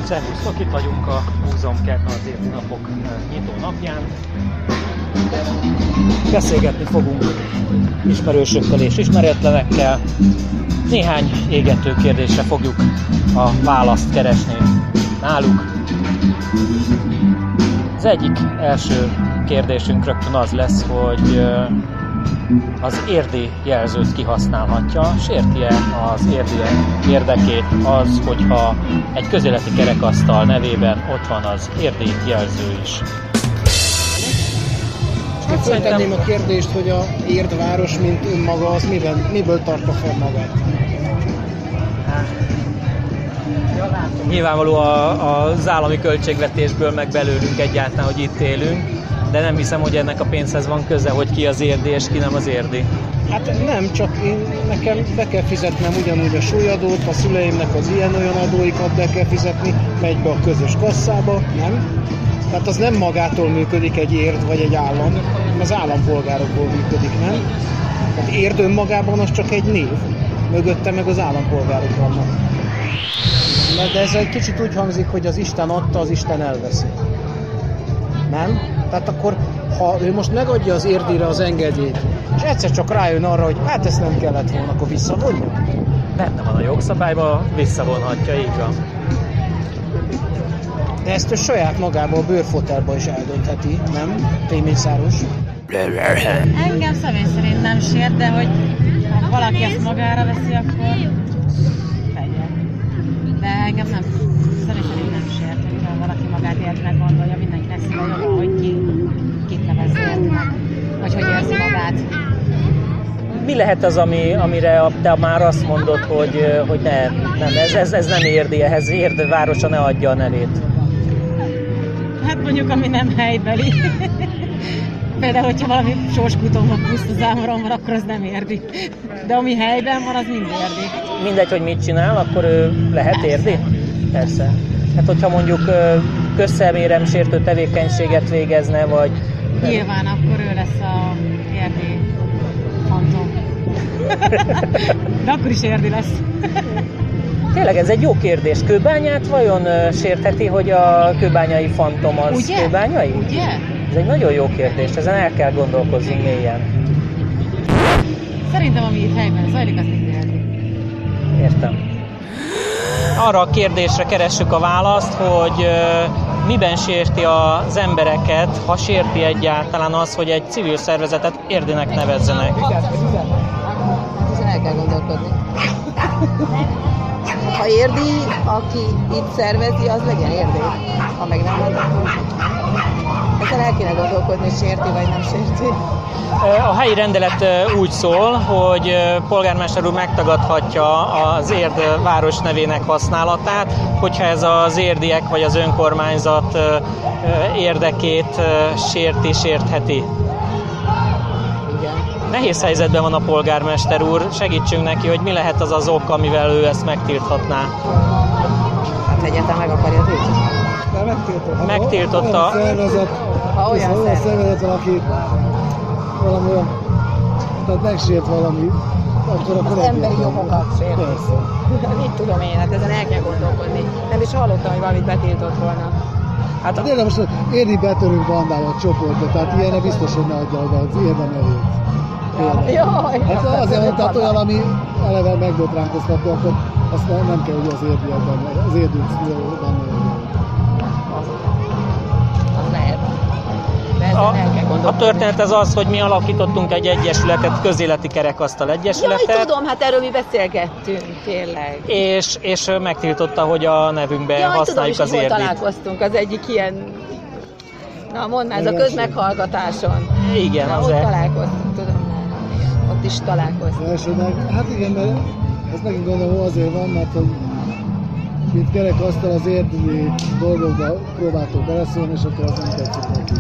Szervusztok, itt vagyunk a Múzeumkertben az érdi napok nyitó napján. Beszélgetni fogunk ismerősökkel és ismeretlenekkel. Néhány égető kérdésre fogjuk a választ keresni náluk. Az egyik első kérdésünk rögtön az lesz, hogy az érdi jelzőt kihasználhatja, sérti-e az érdiek érdekét az, hogyha egy közéleti kerekasztal nevében ott van az érdi jelző is. Hát föltenném a kérdést, hogy a Érdváros, mint önmaga, az miből tartja fel magát? Nyilvánvaló az állami költségvetésből, meg belőlünk egyáltalán, hogy itt élünk, de nem hiszem, hogy ennek a pénzhez van köze, hogy ki az érdi és ki nem az érdi. Hát nem, csak nekem be kell fizetnem ugyanúgy a súlyadót, a szüleimnek az ilyen-olyan adóikat be kell fizetni, megy be a közös kasszába, nem? Tehát az nem magától működik egy érd vagy egy állam, az állampolgárokból működik, nem? Tehát érd önmagában az csak egy név, mögötte meg az állampolgárok vannak. De ez egy kicsit úgy hangzik, hogy az Isten adta, az Isten elveszi. Nem? Tehát akkor, ha ő most megadja az érdire az engedélyt, és egyszer csak rájön arra, hogy hát ezt nem kellett volna, akkor visszavonja? Benne van a jogszabályban, visszavonhatja, így van. De ezt ő saját magába a bőrfotelba is eldöntheti, nem? Téményszáros. Engem személy szerint nem sért, de hogy ha valaki ezt magára veszi, akkor tegyen. De engem nem, személy szerint nem sért, hogyha valaki magát értnek gondolja, mindenkinek szíve joga, hogy kit nevezze értnek, vagy hogy érzi magát. Mi lehet az, amire te már azt mondod, hogy nem, ez nem érdi, ehhez érd városa ne adja a nevét? Hát mondjuk, ami nem helybeli. Például, hogyha valami sorskutomnak puszta zámoron van, akkor az nem érdi. De ami helyben van, az mind érdi. Mindegy, hogy mit csinál, akkor ő lehet érdi? Persze. Hát, hogyha mondjuk közszeméremsértő tevékenységet végezne, vagy... Nyilván akkor ő lesz a érdi fantom. De akkor is érdi lesz. Tényleg ez egy jó kérdés. Kőbányát vajon sértheti, hogy a kőbányai fantom az ugye? Kőbányai? Ugye? Ez egy nagyon jó kérdés, ezen el kell gondolkozni mélyen. Szerintem, ami itt helyben zajlik, azt mind érdi. Értem. Arra a kérdésre keressük a választ, hogy miben sérti az embereket, ha sérti egyáltalán az, hogy egy civil szervezetet érdinek nevezzenek. Ezen el kell gondolkodni. Ha érdi, aki itt szervezi, az legyen érdi. Ha meg nem, akkor ezen el kéne gondolkodni, sérti vagy nem sérti. A helyi rendelet úgy szól, hogy polgármester úr megtagadhatja az érd város nevének használatát, hogyha ez az érdiek vagy az önkormányzat érdekét sértheti. Nehéz helyzetben van a polgármester úr, segítsünk neki, hogy mi lehet az az ok, amivel ő ezt megtilthatná. Hát egyáltalán meg akarja tiltani. Megtiltotta. Olyan szervezet, valaki valami olyan, tehát megsért valami, akkor az emberi jogokat sért. Mit tudom én, hát ezen el kell gondolkodni. Nem is hallottam, hogy valamit betiltott volna. Hát de most érdi betörünk bandával a csoportba, tehát ilyenre biztos, hogy ne adja oda az érdem nevét. Jaj, hát azért van, tehát olyan, ami eleve megbotránkoztató, akkor azt nem kell, hogy az érdiekben, az érdünk benne legyen. Az lehet. De ezen el kell gondolkodni. A történet ez az, hogy mi alakítottunk egy egyesületet, közéleti kerekasztal egyesületet. Jaj, tudom, hát erről mi beszélgettünk, tényleg. És megtiltotta, hogy a nevünkben használjuk az érdit. Találkoztunk az egyik ilyen, na mondd már, ez a közmeghallgatáson. Igen, na, az ott találkoztunk, tudom. Ott is találkoztunk. Elsőnek, hát igen, mert ez megint gondolom azért van, mert mint kerekasztal az érdi dolgokba próbáltuk beleszólni, és akkor az nem tetszik neki.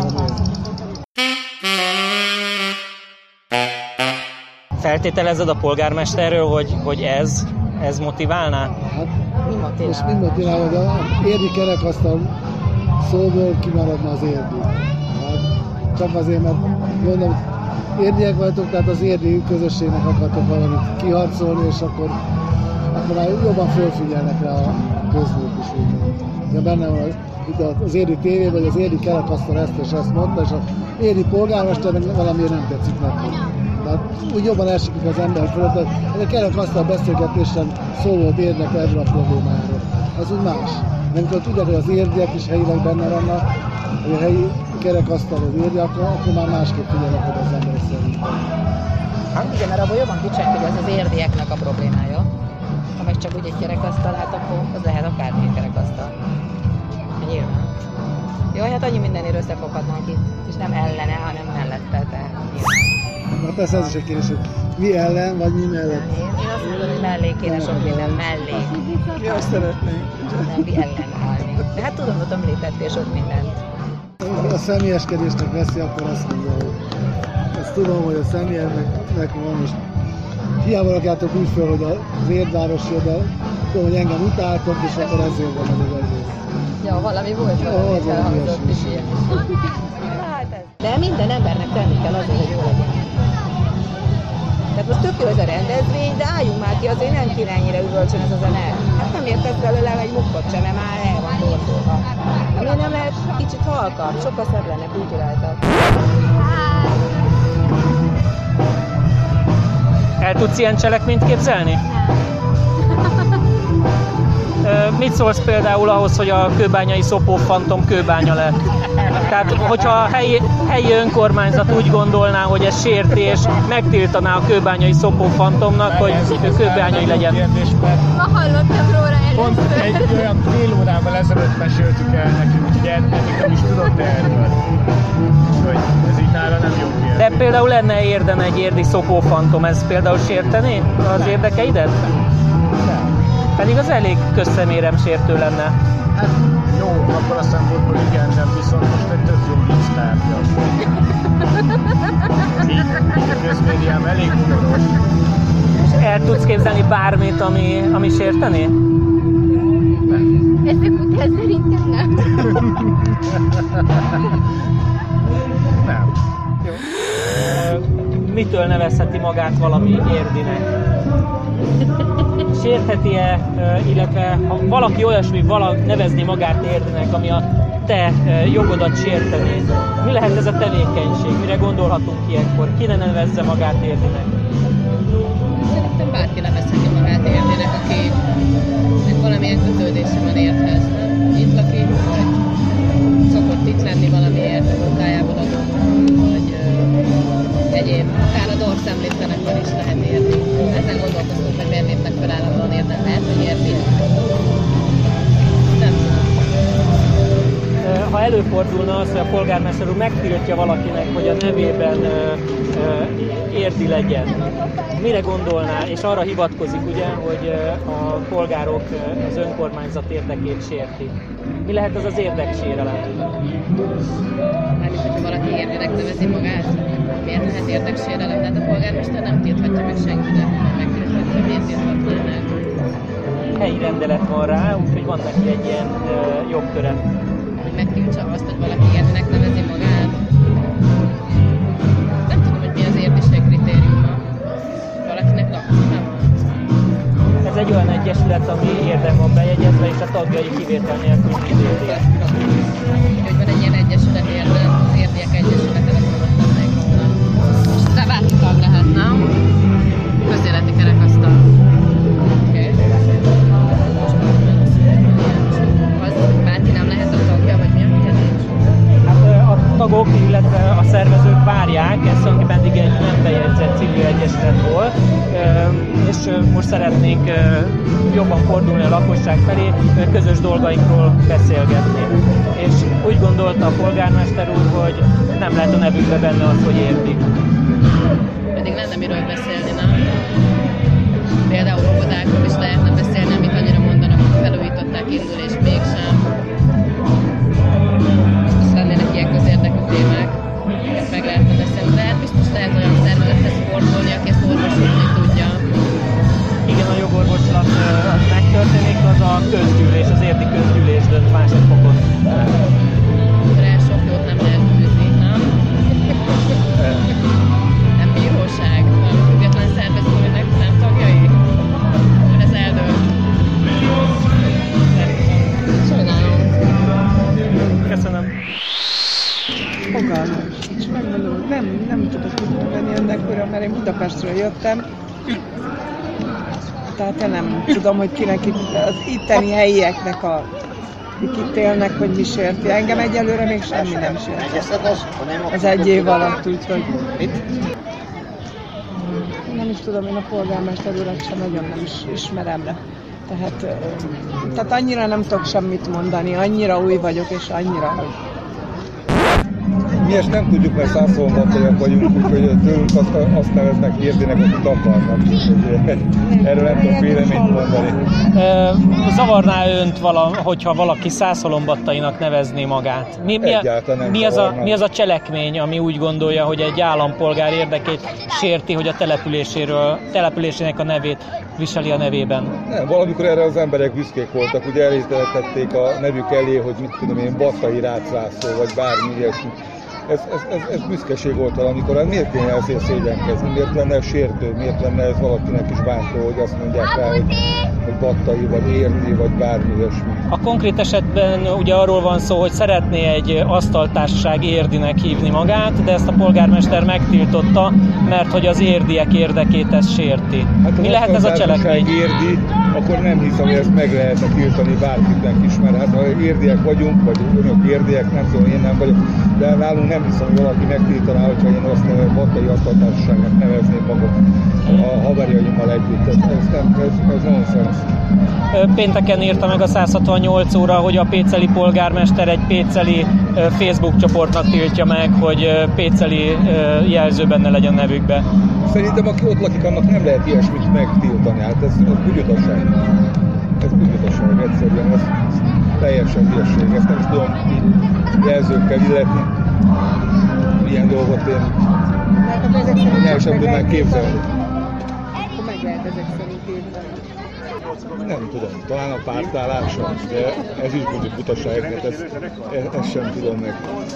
Feltételezed a polgármesterről, hogy ez motiválná? Hát, most mind motiválna, hogy az érdi kerekasztal szóból kimaradna az érdi. Hát, csak azért, mert gondolom, érdiek vagytok, tehát az érdi közösségnek akartok valamit kiharcolni, és akkor már jobban fölfigyelnek rá a közlők. is úgy van. De benne van itt az érdi tévében, vagy az érdi kerekasztal ezt és ezt mondta, és az érdi polgármesternek valamiért nem tetszik neki. Tehát úgy jobban elsikik az ember fölött, hogy ez a kerekasztal beszélgetésen szólót érnek erről a problémáról. Az úgy más. Nem tudják, hogy az érdiek is helyileg benne vannak, hogy a helyi kerekasztalhoz érdi, akkor már másképp figyelnek oda az emberek szerintem. Igen, mert abban jobban kicsek, hogy ez az érdieknek a problémája. Ha meg csak úgy egy kerekasztal, hát akkor az lehet akármilyen kerekasztal. Nyilván. Jó, hát annyi mindenért összefoghatnánk itt, és nem ellene, hanem mellette, te. Na persze ez is egy kérdés, hogy mi ellen, vagy mi mellett? Én azt mondom, hogy mellé kéne sok minden, mellé. Mi azt szeretnénk. Nem mi ellen állni. De hát tudom, hogy említettél sok mindent. A személyeskedésnek veszi, akkor azt mondja, hogy ezt tudom, hogy a személyesnek van, és hiába rakjátok úgy föl, hogy az Érdvárosi, de tudom, hogy engem utáltok, és akkor ezért van az egész. Ja, valami volt, valami felhangzott is ilyen. De minden embernek tenni kell azért, hogy jó legyen. Tehát most tök jó ez a rendezvény, de álljunk már ki, azért nem kéne ennyire üvölcsön ez a zene. Hát nem értesz belőle egy mukkot sem, mert már el van torzolva. Miért nem lehet kicsit halkabb? Sokkal szebb lenne kulturáltabb. El tudsz ilyen cselekményt képzelni? Mit szólsz például ahhoz, hogy a kőbányai szopófantom kőbánya lett? Tehát, hogyha a helyi önkormányzat úgy gondolná, hogy ez sértés, megtiltaná a kőbányai szopófantomnak, hogy kőbányai legyen. Ma hallottam róla Pont egy olyan fél órával ezelőtt meséltük el nekünk, hogy eddig nem is tudott erről. Úgyhogy ez így nála nem jó kérdés. De például lenne Érden egy érdi szopófantom, ez például sértené az érdekeidet? Nem. Pedig az elég közszeméremsértő lenne. Hát jó, akkor a szempontból igen, de viszont most egy tök jó vicc tárgya. Így közmédiám elég humoros. El tudsz képzelni bármit, ami sértené? Ezek után szerintem nem. Nem. Jó. Mitől nevezheti magát valami érdinek? Sértheti-e, illetve ha valaki olyasmi nevezni magát érdinek, ami a te jogodat sértené, mi lehet ez a tevékenység? Mire gondolhatunk ilyenkor? Ki ne nevezze magát érdinek? Szerintem bárki nevezheti magát érdinek, aki valamilyen kötődése van érthez. Itt lakik, vagy szokott itt lenni valamiért, a munkájából adott, vagy egyéb. Akár a Dorsz említenek, is lehet érni. Ezen gondolkoztunk, hogy miért lépnek fel állandóan érden. Lehet, hogy érti. Nem tudom. Ha előfordulna az, hogy a polgármester úr megtiltja valakinek, hogy a nevében érdi legyen, mire gondolná? És arra hivatkozik ugye, hogy a polgárok az önkormányzat érdekét sérti. Mi lehet az az érdeksérelem? Mármint, hogyha valaki érdinek nevezi magát, miért lehet érdeksérelem? Tehát a polgármester nem tilthatja meg senkinek, megtilthatja, miért tilthatja meg. Helyi rendelet van rá, úgyhogy van neki egy ilyen jogköre. Hogy megtiltsa azt, hogy valaki érdinek nevezi magát. Nem tudom, hogy mi az érdiség kritériuma. Valakinek lakcíme van. Ez egy olyan egyesület, ami érden van bejegyezve, és a tagjai kivétel nélkül érdiek. Úgyhogy van egy ilyen egyesület érden, az érdiek egyesülete, akkor mondtam meg róla. És de bárki tag lehet, nem? Közéleti kerekasztal. Oké. Az bárki nem lehet a tagja, vagy mi a kérdés? Hát a tagok, illetve a szervezők várják, ez tulajdonképpen eddig egy nem bejegyzett civil egyesület volt, és most szeretnénk jobban fordulni a lakosság felé, közös dolgainkról beszélgetni. És úgy gondolta a polgármester úr, hogy nem lehet a nevükbe benne az, hogy érdi. Pedig lenne miről beszélni, nem? Például óvodákról is lehetne beszélni, amit annyira mondanak, hogy felújították indul, és mégsem. Biztos lennének ilyen közérdekű témák, amiket meg lehetne beszélni. De hát biztos lehet olyan szervezethez fordulni, aki ezt orvosolni tudja. Igen, a jogorvoslat az megtörténik, az a közgyűlés, az érdi közgyűlés dönt másodfokon. Rá sok jót nem lehet fűzni, nem? Nem bíróság, nem független szervezetnek nem tagjai. Ez eldől. nem tudok mondani ennek újra, mert én Budapestről jöttem. Tehát én nem tudom, hogy kinek az itteni helyieknek, akik itt élnek, hogy mi sérti. Engem egyelőre még semmi nem sérti. Ez egy év alatt, úgyhogy... Nem is tudom, én a polgármester urat sem nagyon nem is ismerem. Tehát annyira nem tudok semmit mondani, annyira új vagyok, és annyira, hogy... Mi ezt nem tudjuk, mert Szászolombattaiak vagyunk, úgyhogy tőlünk azt neveznek Érdinek, akit akarnak. Erről nem tudok véleményt mondani. Zavarná önt, hogyha valaki Szászolombattainak nevezné magát? Mi az a cselekmény, ami úgy gondolja, hogy egy állampolgár érdekét sérti, hogy a településének a nevét viseli a nevében? Nem, valamikor erre az emberek büszkék voltak, ugye elítették a nevük elé, hogy mit tudom én, Battai Rácz-László, vagy bármi ilyesmi. Ez büszkeség volt valamikor, miért kéne ezért szégyenkezni, miért lenne ez sértő, miért lenne ez valakinek is bántó, hogy azt mondják rá, hogy Battai, vagy Érdi, vagy bármi ilyesmi. A konkrét esetben ugye arról van szó, hogy szeretné egy asztaltársaság Érdinek hívni magát, de ezt a polgármester megtiltotta, mert hogy az érdiek érdekét ez sérti. Hát mi lehet ez a cselekmény? Érdi, akkor nem hiszem, hogy ezt meg lehetne tiltani bárkitnek is, mert hát ha érdiek vagyunk, vagy önök érdiek, nem tudom, én nem vagyok, de nálunk nem hiszem, hogy valaki megtiltaná, hogyha én azt Battai asztaltársaságnak nevezném magam a haverjaimmal együtt. Ez nonsens. Pénteken írta meg a 168 óra, hogy a péceli polgármester egy péceli Facebook csoportnak tiltja meg, hogy péceli jelző benne legyen nevükbe. Szerintem aki ott lakik, annak nem lehet ilyesmit megtiltani. Hát ez bugyutaság. Ez bugyutaság egyszerűen. Ez teljesen hülyeség. Ezt nem is tudom jelzőkkel illetni. Ilyen dolgot én nem sem tudnám képzelni. Akkor meg lehet ezek szerint írni. Nem tudom, talán a pártállása, de ez is butaság, hát ezt sem tudom meg.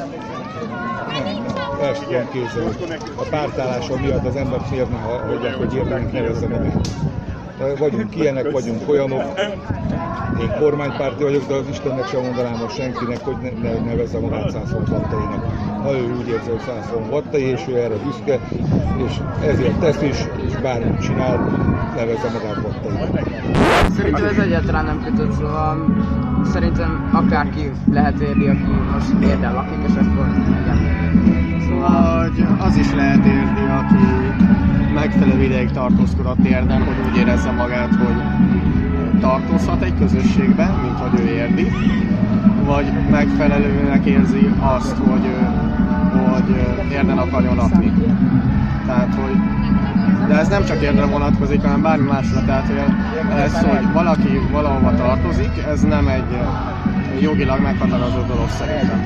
Nem, ezt tudom képzelni. A pártállása miatt az embert miért ne hagyják, hogy Érdinek nevezze nevét. Vagyunk ilyenek, vagyunk olyanok. Én kormánypárti vagyok, de az Istennek sem mondanám most senkinek, hogy ne nevezze magát Szászolombattainak. Ha ő úgy érzi, hogy Szászolombattai, és ő erre büszke, és ezért tesz is, és bármit csinál, nevezze magát Battainak. Szerintem ez egyáltalán nem kötött, szóval szerintem akárki lehet érni, aki most Érden lakik, és akkor igen. Szóval az is lehet érni, aki megfelelő ideig tartózkodott Érden, hogy úgy érezze magát, hogy tartozhat egy közösségben, mint hogy ő érdi, vagy megfelelőnek érzi azt, hogy Érden akarjon lakni. Tehát, hogy de ez nem csak Érdre vonatkozik, hanem bármi másra. Tehát, hogy ez, hogy valaki valahova tartozik, ez nem egy jogilag meghatározott dolog szerintem.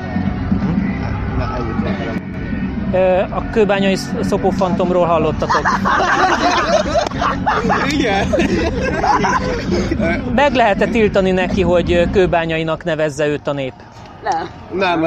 A kőbányai szopófantomról hallottatok? Igen. Meg lehet-e tiltani neki, hogy kőbányainak nevezze őt a nép? Nem.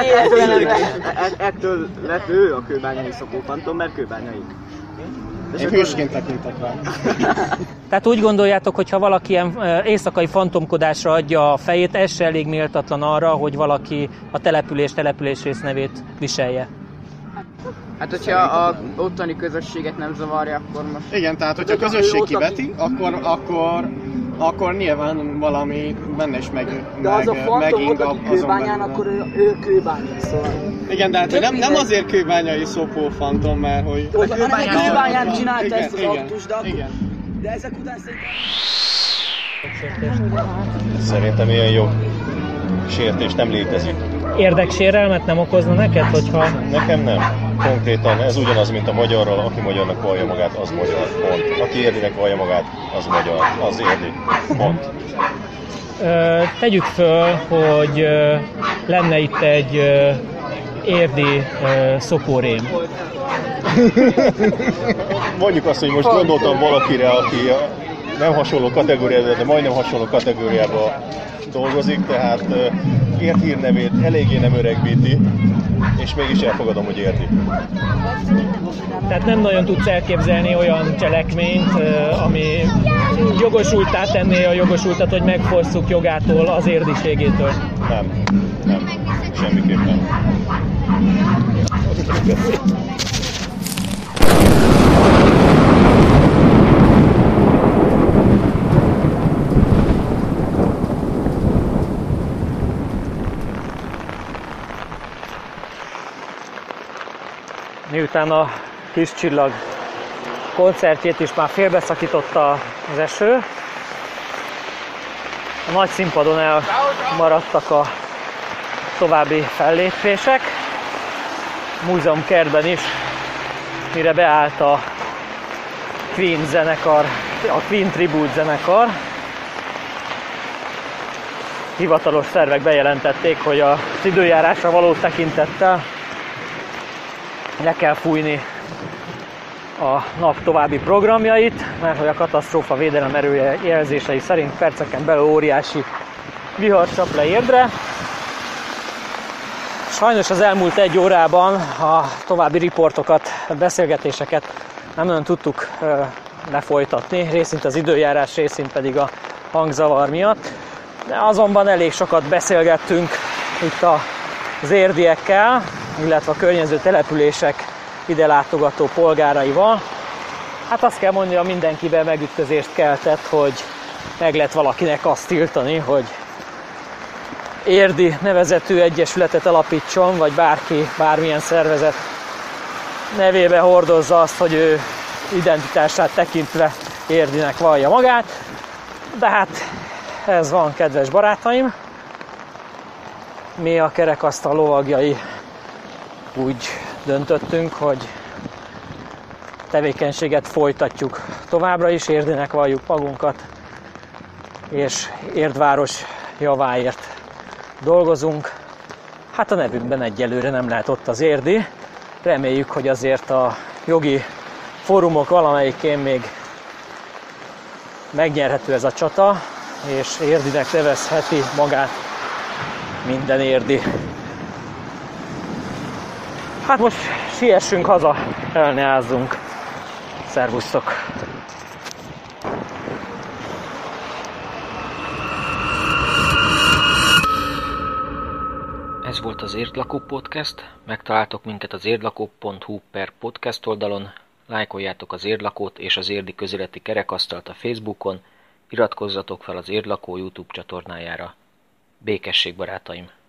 Ettől lett ő a kőbányai szopófantom, mert kőbányai. Én hősként tekintek rá. Tehát úgy gondoljátok, hogy ha valaki ilyen éjszakai fantomkodásra adja a fejét, ez se elég méltatlan arra, hogy valaki a településrész nevét viselje? Hát, hogyha a ottani közösséget nem zavarja, akkor most... Igen, tehát hogyha a közösség kiveti, akkor nyilván valami benne is de az a fantom, aki kőbányán, akkor ő kőbányai, szóval... Igen, de hát nem azért kőbányai szopófantom, mert hogy... Hanem egy kőbányán csinálta ezt az aktus, de ezek után Szerintem ilyen jogsértés nem létezik. Érdeksérelmet nem okozna neked, hogyha... Nekem nem. Konkrétan ez ugyanaz, mint a magyarral, aki magyarnak vallja magát, az magyar, pont. Aki érdinek vallja magát, az magyar, az érdi, pont. Tegyük föl, hogy lenne itt egy érdi szopórém. Mondjuk azt, hogy most gondoltam valakire, aki nem hasonló kategóriában, de majdnem hasonló kategóriában dolgozik, tehát Érd hírnevét eléggé nem öregbíti, és mégis elfogadom, hogy érdi. Tehát nem nagyon tudsz elképzelni olyan cselekményt, ami jogosulttá tenné a jogosultat, hogy megfosszuk jogától, az érdiségétől. Nem, semmiképpen. miután a Kis Csillag koncertjét is már félbeszakította az eső. A nagy színpadon elmaradtak a további fellépések. A múzeumkertben is, mire beállt a Queen zenekar, a Queen Tribute zenekar, hivatalos szervek bejelentették, hogy az időjárásra való tekintettel le kell fújni a nap további programjait, mert hogy a katasztrófa védelem erőjelzései szerint perceken belül óriási vihar csap le Érdre. Sajnos az elmúlt 1 órában a további riportokat, beszélgetéseket nem nagyon tudtuk lefolytatni, részint az időjárás, részint pedig a hangzavar miatt. De azonban elég sokat beszélgettünk itt az érdiekkel, illetve a környező települések ide látogató polgáraival. Hát azt kell mondani, hogy mindenkiben megütközést keltett, hogy meg lehet valakinek azt tiltani, hogy érdi nevezetű egyesületet alapítson, vagy bárki, bármilyen szervezet nevébe hordozza azt, hogy ő identitását tekintve érdinek vallja magát. De hát ez van, kedves barátaim. Mi a kerekasztal lovagjai úgy döntöttünk, hogy tevékenységet folytatjuk továbbra is, érdinek valljuk magunkat, és Érdváros javáért dolgozunk. Hát a nevünkben egyelőre nem lehet ott az érdi. Reméljük, hogy azért a jogi fórumok valamelyikén még megnyerhető ez a csata, és érdinek nevezheti magát minden érdi. Hát most siessünk haza, el ne ázzunk. Szervusztok! Ez volt az Érdlakó Podcast. Megtaláltok minket az érdlakó.hu/podcast oldalon. Lájkoljátok az Érdlakót és az érdi közéleti kerekasztalt a Facebookon. Iratkozzatok fel az Érdlakó YouTube csatornájára. Békesség, barátaim!